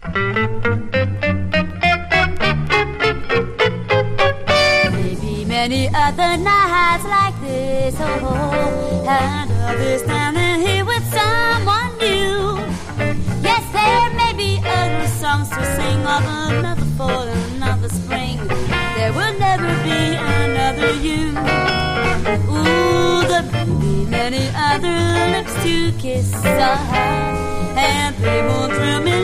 Maybe many other nights like this, oh, and others standing here with someone new. Yes, there may be other songs to sing of another fall, another spring. There will never be another you. Ooh, there may be many other lips to kiss, and they won't thrill me